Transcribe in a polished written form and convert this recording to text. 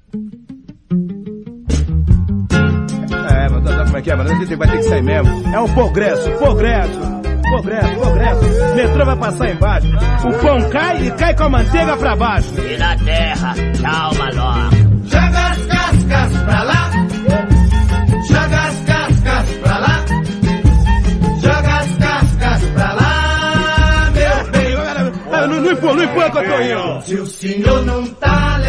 Mas como é que é, mano? A gente vai ter que sair mesmo. É um progresso. Metrô vai passar embaixo. O pão cai e cai com a manteiga pra baixo. E na terra, tchau, maloca. Joga as cascas pra lá. Joga as cascas pra lá. Joga as cascas pra lá, meu bem. Não empurra que eu tô indo. Se o senhor não tá